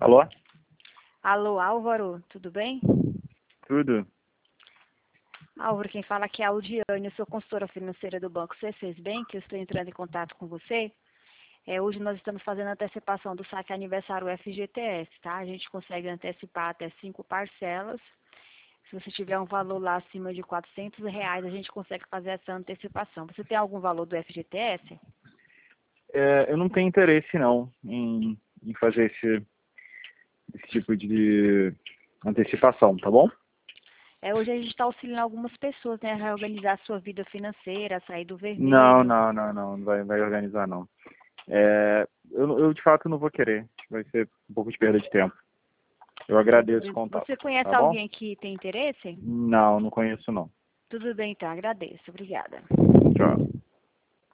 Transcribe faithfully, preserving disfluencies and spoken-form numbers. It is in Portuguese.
Alô? Alô, Álvaro, tudo bem? Tudo? Álvaro, quem fala aqui é a Aldiane, eu sou consultora financeira do Banco C seis Bank, eu estou entrando em contato com você. É, hoje nós estamos fazendo a antecipação do saque aniversário F G T S, tá? A gente consegue antecipar até cinco parcelas. Se você tiver um valor lá acima de quatrocentos reais, a gente consegue fazer essa antecipação. Você tem algum valor do F G T S? É, eu não tenho interesse não em, em fazer esse, esse tipo de antecipação, tá bom? É, hoje a gente está auxiliando algumas pessoas, né, a reorganizar a sua vida financeira, a sair do Não, vermelho. não, não, não, não vai, vai organizar não. É, eu, eu de fato não vou querer, vai ser um pouco de perda de tempo. Eu agradeço o contato, Você conhece tá bom? alguém que tem interesse? Não, não conheço não. Tudo bem, então. Agradeço. Obrigada. Tchau.